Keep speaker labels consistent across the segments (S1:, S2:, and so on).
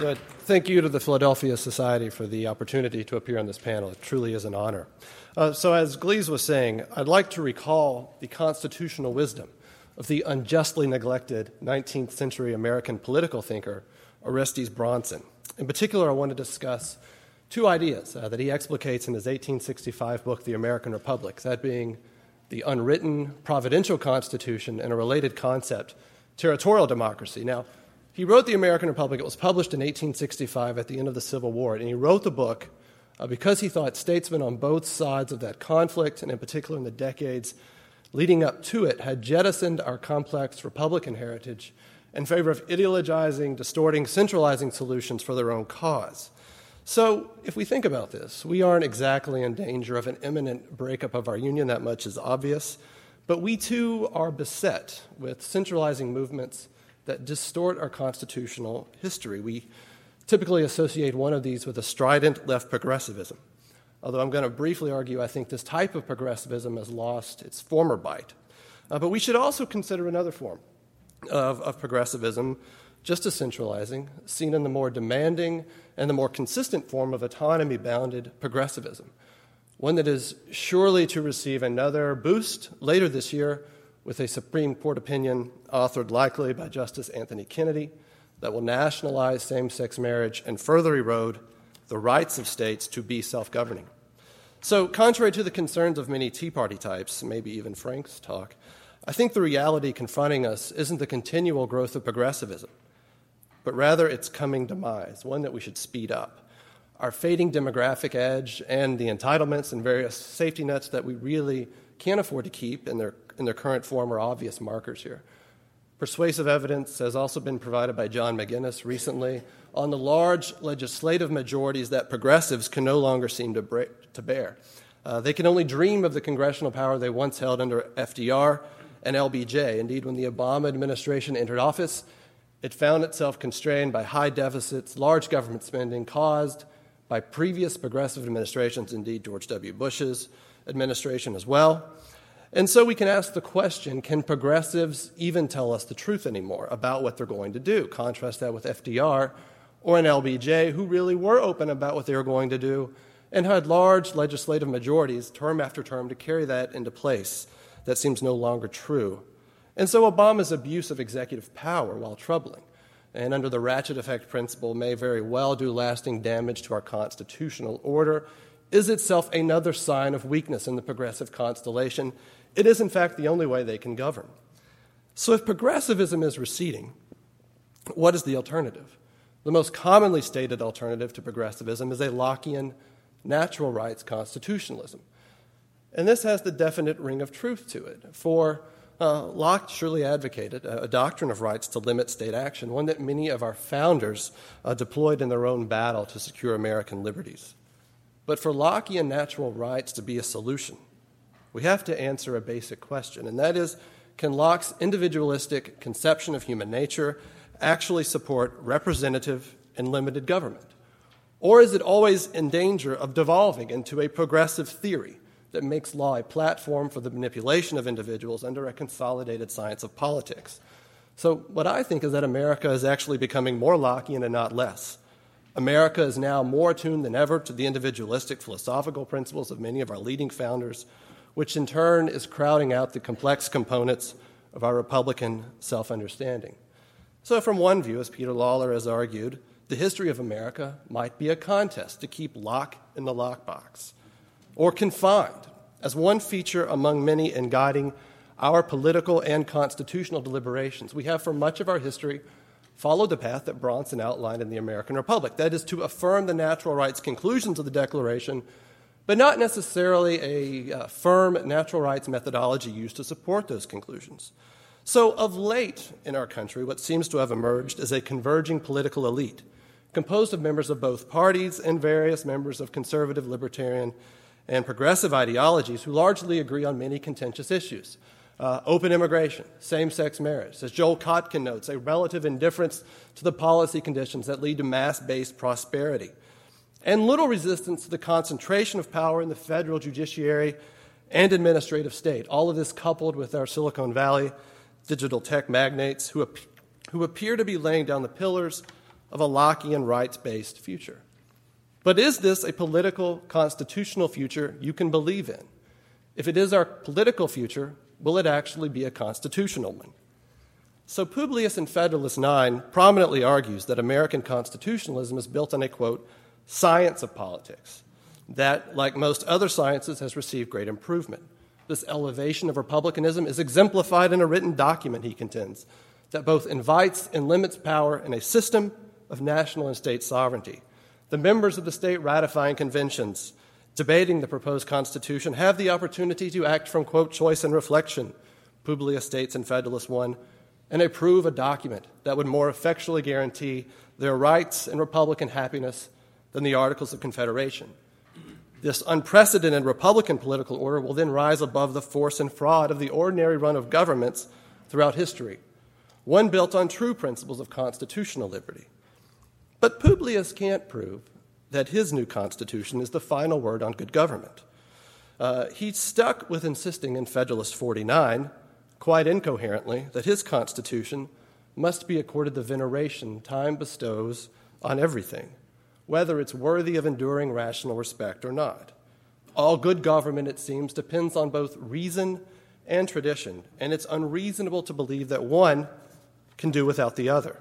S1: Good. Thank you to the Philadelphia Society for the opportunity to appear on this panel. It truly is an honor. So as Glees was saying, I'd like to recall the constitutional wisdom of the unjustly neglected 19th century American political thinker, Orestes Bronson. In particular, I want to discuss two ideas that he explicates in his 1865 book, The American Republic, that being the unwritten providential constitution and a related concept, territorial democracy. Now, he wrote The American Republic. It was published in 1865 at the end of the Civil War, and he wrote the book because he thought statesmen on both sides of that conflict, and in particular in the decades leading up to it, had jettisoned our complex Republican heritage in favor of ideologizing, distorting, centralizing solutions for their own cause. So if we think about this, we aren't exactly in danger of an imminent breakup of our union. That much is obvious. But we too are beset with centralizing movements that distort our constitutional history. We typically associate one of these with a strident left progressivism. Although I'm going to briefly argue I think this type of progressivism has lost its former bite. But we should also consider another form of progressivism, just as centralizing, seen in the more demanding and the more consistent form of autonomy-bounded progressivism, one that is surely to receive another boost later this year with a Supreme Court opinion authored likely by Justice Anthony Kennedy that will nationalize same-sex marriage and further erode the rights of states to be self-governing. So, contrary to the concerns of many Tea Party types, maybe even Frank's talk, I think the reality confronting us isn't the continual growth of progressivism, but rather its coming demise, one that we should speed up. Our fading demographic edge and the entitlements and various safety nets that we really can't afford to keep in their current form are obvious markers here. Persuasive evidence has also been provided by John McGinnis recently on the large legislative majorities that progressives can no longer seem to bear. They can only dream of the congressional power they once held under FDR and LBJ. Indeed, when the Obama administration entered office, it found itself constrained by high deficits, large government spending caused by previous progressive administrations, indeed George W. Bush's administration as well. And so we can ask the question, can progressives even tell us the truth anymore about what they're going to do? Contrast that with FDR or an LBJ, who really were open about what they were going to do and had large legislative majorities term after term to carry that into place. That seems no longer true. And so Obama's abuse of executive power, while troubling, and under the ratchet effect principle may very well do lasting damage to our constitutional order, is itself another sign of weakness in the progressive constellation. It is, in fact, the only way they can govern. So if progressivism is receding, what is the alternative? The most commonly stated alternative to progressivism is a Lockean natural rights constitutionalism. And this has the definite ring of truth to it, for Locke surely advocated a doctrine of rights to limit state action, one that many of our founders deployed in their own battle to secure American liberties. But for Lockean natural rights to be a solution, we have to answer a basic question, and that is, can Locke's individualistic conception of human nature actually support representative and limited government? Or is it always in danger of devolving into a progressive theory that makes law a platform for the manipulation of individuals under a consolidated science of politics? So what I think is that America is actually becoming more Lockean and not less. America is now more attuned than ever to the individualistic philosophical principles of many of our leading founders, which in turn is crowding out the complex components of our Republican self-understanding. So from one view, as Peter Lawler has argued, the history of America might be a contest to keep Locke in the lockbox, or confined as one feature among many in guiding our political and constitutional deliberations. We have for much of our history followed the path that Bronson outlined in the American Republic, that is to affirm the natural rights conclusions of the Declaration, but not necessarily a firm natural rights methodology used to support those conclusions. So of late in our country, what seems to have emerged is a converging political elite, composed of members of both parties and various members of conservative, libertarian, and progressive ideologies who largely agree on many contentious issues. Open immigration, same-sex marriage. As Joel Kotkin notes, a relative indifference to the policy conditions that lead to mass-based prosperity, and little resistance to the concentration of power in the federal judiciary and administrative state. All of this coupled with our Silicon Valley digital tech magnates who appear to be laying down the pillars of a Lockean rights-based future. But is this a political, constitutional future you can believe in? If it is our political future, will it actually be a constitutional one? So Publius in Federalist 9 prominently argues that American constitutionalism is built on a, quote, science of politics that, like most other sciences, has received great improvement. This elevation of republicanism is exemplified in a written document, he contends, that both invites and limits power in a system of national and state sovereignty. The members of the state ratifying conventions debating the proposed Constitution have the opportunity to act from, quote, choice and reflection, Publius states in Federalist 1, and approve a document that would more effectually guarantee their rights and Republican happiness than the Articles of Confederation. This unprecedented Republican political order will then rise above the force and fraud of the ordinary run of governments throughout history, one built on true principles of constitutional liberty. But Publius can't prove that his new constitution is the final word on good government. He's stuck with insisting in Federalist 49, quite incoherently, that his constitution must be accorded the veneration time bestows on everything, whether it's worthy of enduring rational respect or not. All good government, it seems, depends on both reason and tradition, and it's unreasonable to believe that one can do without the other.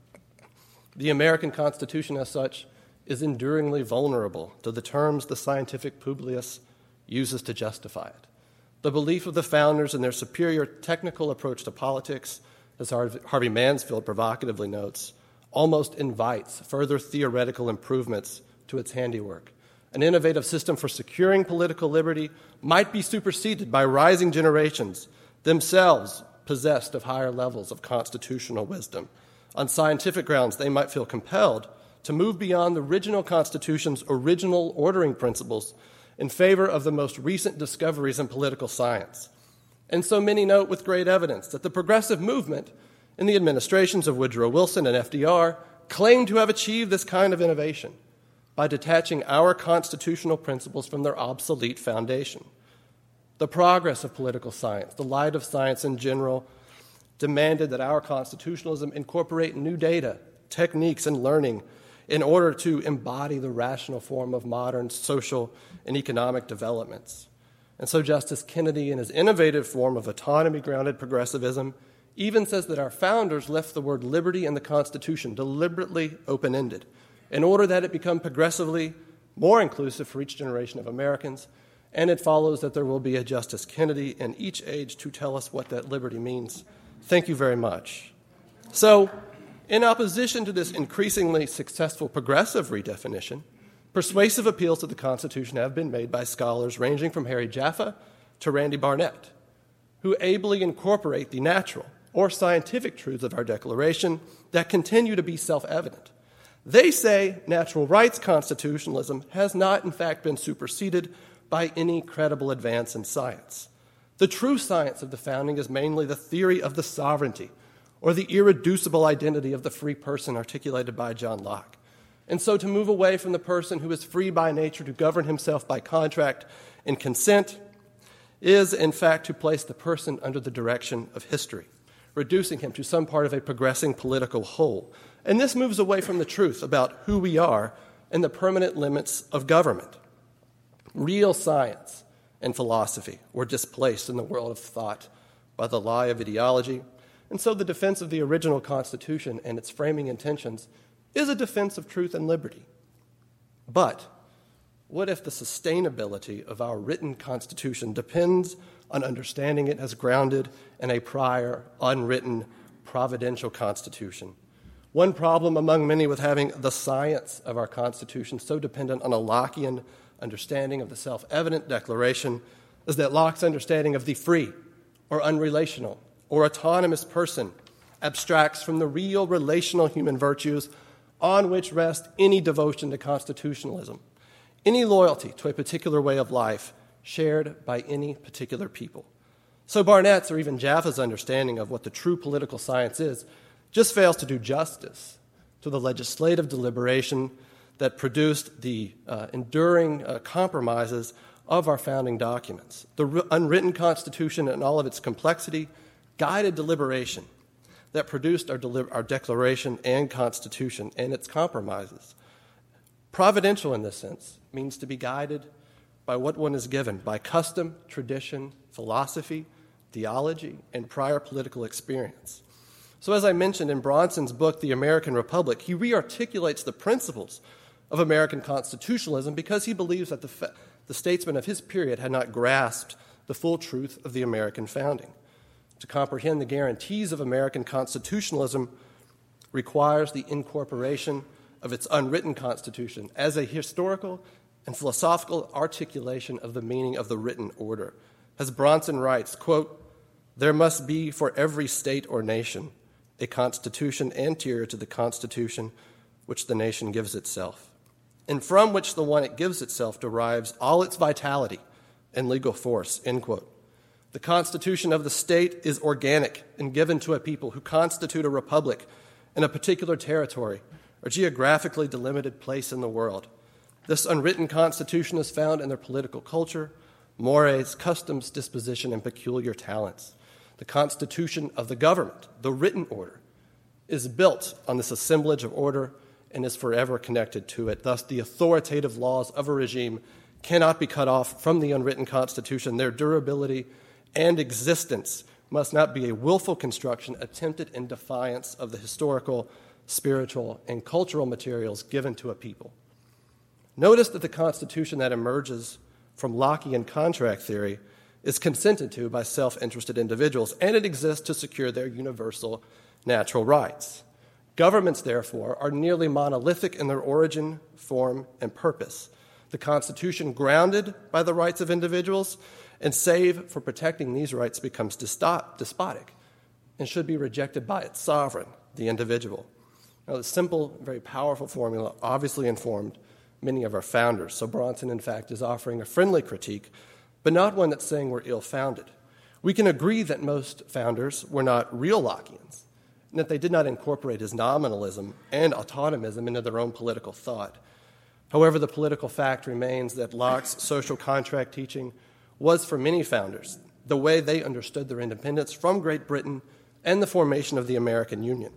S1: The American Constitution, as such, is enduringly vulnerable to the terms the scientific Publius uses to justify it. The belief of the founders in their superior technical approach to politics, as Harvey Mansfield provocatively notes, almost invites further theoretical improvements to its handiwork. An innovative system for securing political liberty might be superseded by rising generations, themselves possessed of higher levels of constitutional wisdom. On scientific grounds, they might feel compelled to move beyond the original Constitution's original ordering principles in favor of the most recent discoveries in political science. And so many note with great evidence that the progressive movement in the administrations of Woodrow Wilson and FDR claimed to have achieved this kind of innovation by detaching our constitutional principles from their obsolete foundation. The progress of political science, the light of science in general, demanded that our constitutionalism incorporate new data, techniques, and learning in order to embody the rational form of modern social and economic developments. And so Justice Kennedy, in his innovative form of autonomy-grounded progressivism, even says that our founders left the word liberty in the Constitution deliberately open-ended in order that it become progressively more inclusive for each generation of Americans, and it follows that there will be a Justice Kennedy in each age to tell us what that liberty means. Thank you very much. So, in opposition to this increasingly successful progressive redefinition, persuasive appeals to the Constitution have been made by scholars ranging from Harry Jaffa to Randy Barnett, who ably incorporate the natural or scientific truths of our Declaration that continue to be self-evident. They say natural rights constitutionalism has not, in fact, been superseded by any credible advance in science. The true science of the founding is mainly the theory of the sovereignty, or the irreducible identity of the free person articulated by John Locke. And so to move away from the person who is free by nature to govern himself by contract and consent is, in fact, to place the person under the direction of history, reducing him to some part of a progressing political whole. And this moves away from the truth about who we are and the permanent limits of government. Real science and philosophy were displaced in the world of thought by the lie of ideology. And so the defense of the original Constitution and its framing intentions is a defense of truth and liberty. But what if the sustainability of our written Constitution depends on understanding it as grounded in a prior, unwritten, providential Constitution? One problem among many with having the science of our Constitution so dependent on a Lockean understanding of the self-evident Declaration is that Locke's understanding of the free or unrelational or autonomous person abstracts from the real relational human virtues on which rests any devotion to constitutionalism, any loyalty to a particular way of life shared by any particular people. So Barnett's or even Jaffa's understanding of what the true political science is just fails to do justice to the legislative deliberation that produced the enduring compromises of our founding documents. The unwritten Constitution and all of its complexity guided deliberation that produced our Declaration and Constitution and its compromises. Providential in this sense means to be guided by what one is given, by custom, tradition, philosophy, theology, and prior political experience. So as I mentioned in Bronson's book, The American Republic, he re-articulates the principles of American constitutionalism because he believes that the statesmen of his period had not grasped the full truth of the American founding. To comprehend the guarantees of American constitutionalism requires the incorporation of its unwritten constitution as a historical and philosophical articulation of the meaning of the written order. As Bronson writes, quote, "There must be for every state or nation a constitution anterior to the constitution which the nation gives itself, and from which the one it gives itself derives all its vitality and legal force," end quote. The constitution of the state is organic and given to a people who constitute a republic in a particular territory or geographically delimited place in the world. This unwritten constitution is found in their political culture, mores, customs, disposition, and peculiar talents. The constitution of the government, the written order, is built on this assemblage of order and is forever connected to it. Thus, the authoritative laws of a regime cannot be cut off from the unwritten constitution. Their durability and existence must not be a willful construction attempted in defiance of the historical, spiritual, and cultural materials given to a people. Notice that the Constitution that emerges from Lockean contract theory is consented to by self-interested individuals, and it exists to secure their universal natural rights. Governments, therefore, are nearly monolithic in their origin, form, and purpose. The Constitution, grounded by the rights of individuals, and save for protecting these rights, becomes despotic and should be rejected by its sovereign, the individual. Now, the simple, very powerful formula obviously informed many of our founders. So Bronson, in fact, is offering a friendly critique, but not one that's saying we're ill-founded. We can agree that most founders were not real Lockeans, and that they did not incorporate his nominalism and autonomism into their own political thought. However, the political fact remains that Locke's social contract teaching was, for many founders, the way they understood their independence from Great Britain and the formation of the American Union.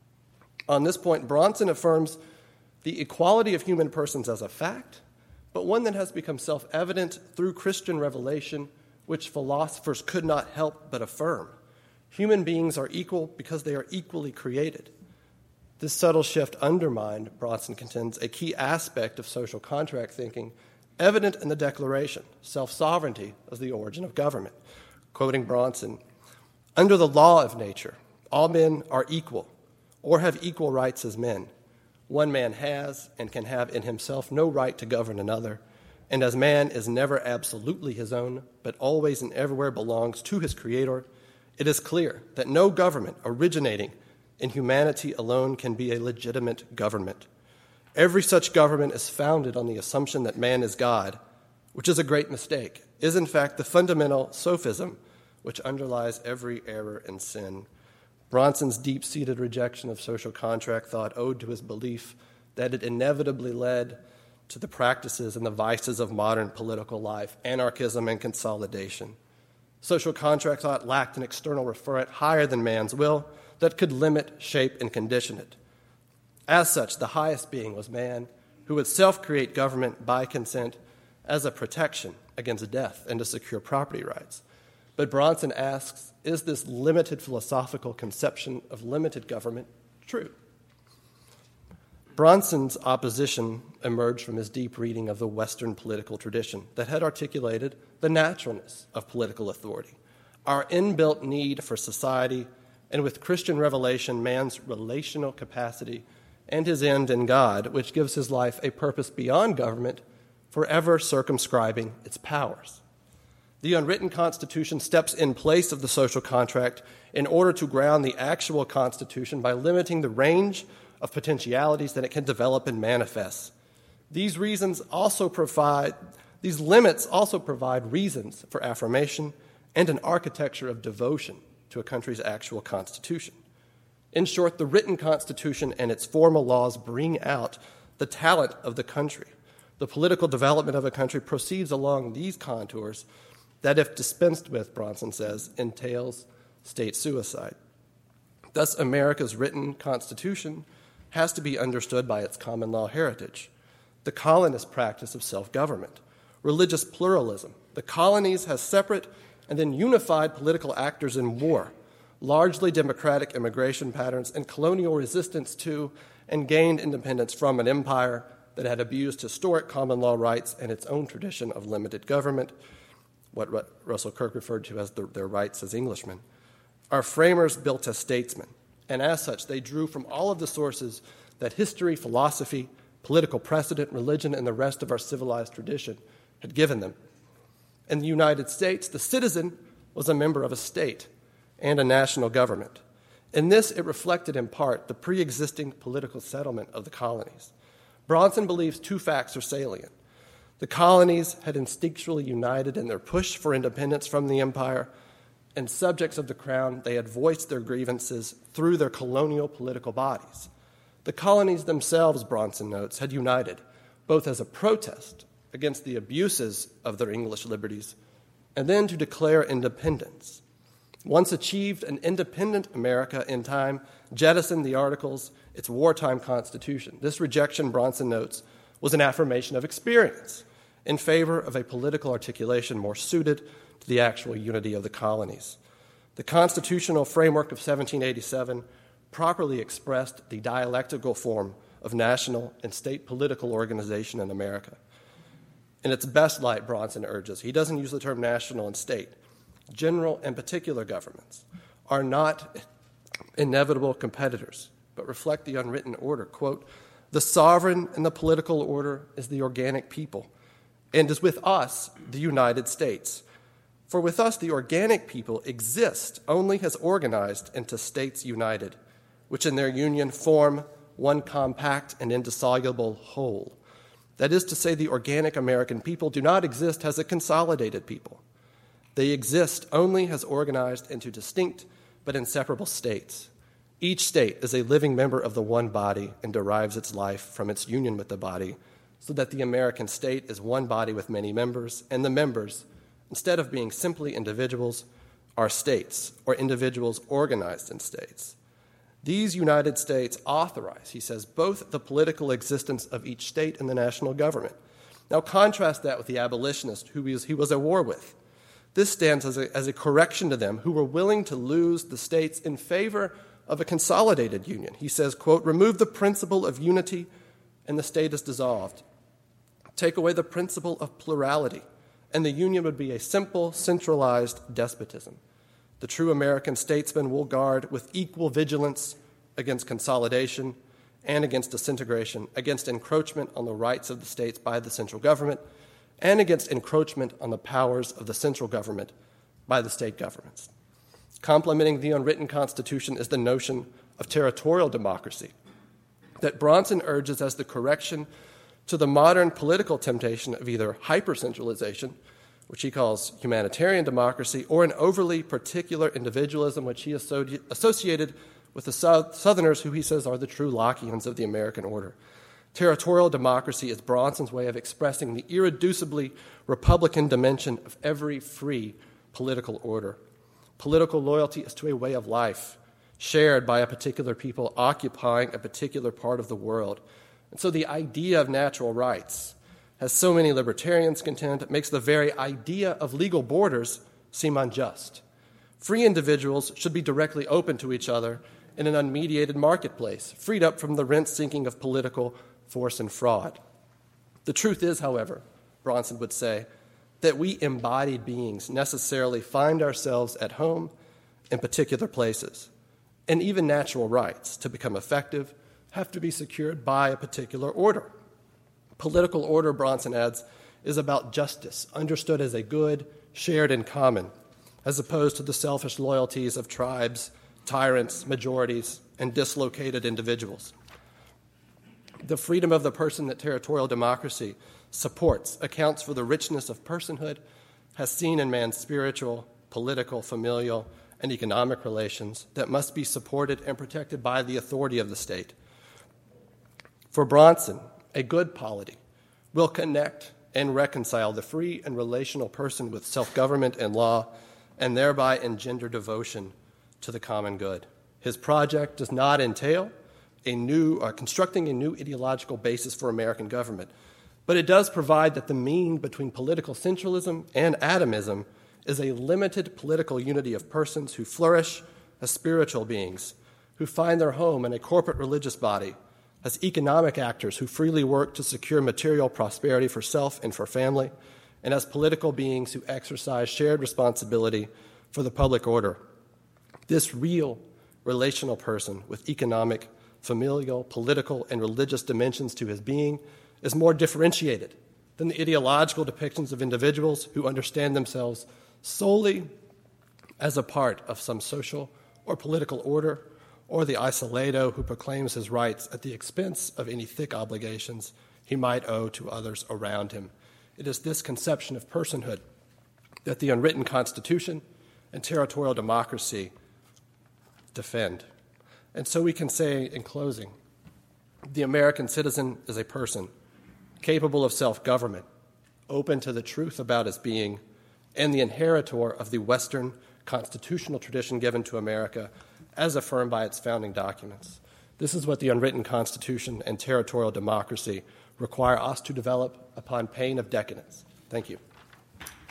S1: On this point, Bronson affirms the equality of human persons as a fact, but one that has become self-evident through Christian revelation, which philosophers could not help but affirm. Human beings are equal because they are equally created. This subtle shift undermined, Bronson contends, a key aspect of social contract thinking evident in the Declaration, self-sovereignty as the origin of government. Quoting Bronson, "Under the law of nature, all men are equal or have equal rights as men. One man has and can have in himself no right to govern another, and as man is never absolutely his own, but always and everywhere belongs to his Creator, it is clear that no government originating in humanity alone can be a legitimate government. Every such government is founded on the assumption that man is God, which is a great mistake, is in fact the fundamental sophism which underlies every error and sin." Bronson's deep-seated rejection of social contract thought owed to his belief that it inevitably led to the practices and the vices of modern political life, anarchism and consolidation. Social contract thought lacked an external referent higher than man's will that could limit, shape, and condition it. As such, the highest being was man, who would self-create government by consent as a protection against death and to secure property rights. But Bronson asks, is this limited philosophical conception of limited government true? Bronson's opposition emerged from his deep reading of the Western political tradition that had articulated the naturalness of political authority, our inbuilt need for society, and with Christian revelation, man's relational capacity and his end in God, which gives his life a purpose beyond government, forever circumscribing its powers. The unwritten Constitution steps in place of the social contract in order to ground the actual Constitution by limiting the range of potentialities that it can develop and manifest. These limits also provide reasons for affirmation and an architecture of devotion to a country's actual constitution. In short, the written Constitution and its formal laws bring out the talent of the country. The political development of a country proceeds along these contours that, if dispensed with, Bronson says, entails state suicide. Thus, America's written constitution has to be understood by its common law heritage, the colonist practice of self-government, religious pluralism. The colonies has separate and then unified political actors in war, largely democratic immigration patterns, and colonial resistance to and gained independence from an empire that had abused historic common law rights and its own tradition of limited government, what Russell Kirk referred to as their rights as Englishmen. Our framers built as statesmen, and as such, they drew from all of the sources that history, philosophy, political precedent, religion, and the rest of our civilized tradition had given them. In the United States, the citizen was a member of a state and a national government. In this, it reflected in part the pre-existing political settlement of the colonies. Bronson believes two facts are salient. The colonies had instinctually united in their push for independence from the empire, and subjects of the crown, they had voiced their grievances through their colonial political bodies. The colonies themselves, Bronson notes, had united, both as a protest against the abuses of their English liberties, and then to declare independence. Once achieved, an independent America in time jettisoned the Articles, its wartime constitution. This rejection, Bronson notes, was an affirmation of experience in favor of a political articulation more suited to the actual unity of the colonies. The constitutional framework of 1787 properly expressed the dialectical form of national and state political organization in America. In its best light, Bronson urges, he doesn't use the term national and state. General and particular governments are not inevitable competitors, but reflect the unwritten order. Quote, "The sovereign and the political order is the organic people, and is with us the United States. For with us the organic people exist only as organized into states united, which in their union form one compact and indissoluble whole. That is to say, the organic American people do not exist as a consolidated people. They exist only as organized into distinct but inseparable states. Each state is a living member of the one body and derives its life from its union with the body, so that the American state is one body with many members, and the members, instead of being simply individuals, are states, or individuals organized in states. These United States authorize," he says, "both the political existence of each state and the national government." Now contrast that with the abolitionists who he was at war with. This stands as a correction to them who were willing to lose the states in favor of a consolidated union. He says, quote, "Remove the principle of unity and the state is dissolved. Take away the principle of plurality, and the union would be a simple, centralized despotism. The true American statesman will guard with equal vigilance against consolidation and against disintegration, against encroachment on the rights of the states by the central government, and against encroachment on the powers of the central government by the state governments." Complementing the unwritten Constitution is the notion of territorial democracy that Bronson urges as the correction to the modern political temptation of either hyper-centralization, which he calls humanitarian democracy, or an overly particular individualism, which he associated with the Southerners, who he says are the true Lockeans of the American order. Territorial democracy is Bronson's way of expressing the irreducibly Republican dimension of every free political order. Political loyalty is to a way of life shared by a particular people occupying a particular part of the world. And so the idea of natural rights, as so many libertarians contend, makes the very idea of legal borders seem unjust. Free individuals should be directly open to each other in an unmediated marketplace, freed up from the rent-sinking of political force and fraud. The truth is, however, Bronson would say, that we embodied beings necessarily find ourselves at home in particular places, and even natural rights, to become effective, have to be secured by a particular order. Political order, Bronson adds, is about justice, understood as a good shared in common, as opposed to the selfish loyalties of tribes, tyrants, majorities, and dislocated individuals. The freedom of the person that territorial democracy supports accounts for the richness of personhood, has seen in man's spiritual, political, familial, and economic relations that must be supported and protected by the authority of the state. For Bronson, a good polity will connect and reconcile the free and relational person with self-government and law, and thereby engender devotion to the common good. His project does not entail constructing a new ideological basis for American government, but it does provide that the mean between political centralism and atomism is a limited political unity of persons who flourish as spiritual beings, who find their home in a corporate religious body, as economic actors who freely work to secure material prosperity for self and for family, and as political beings who exercise shared responsibility for the public order. This real relational person with economic, familial, political, and religious dimensions to his being is more differentiated than the ideological depictions of individuals who understand themselves solely as a part of some social or political order, or the isolato who proclaims his rights at the expense of any thick obligations he might owe to others around him. It is this conception of personhood that the unwritten Constitution and territorial democracy defend. And so we can say, in closing, the American citizen is a person capable of self-government, open to the truth about his being, and the inheritor of the Western constitutional tradition given to America as affirmed by its founding documents. This is what the unwritten Constitution and territorial democracy require us to develop upon pain of decadence. Thank you.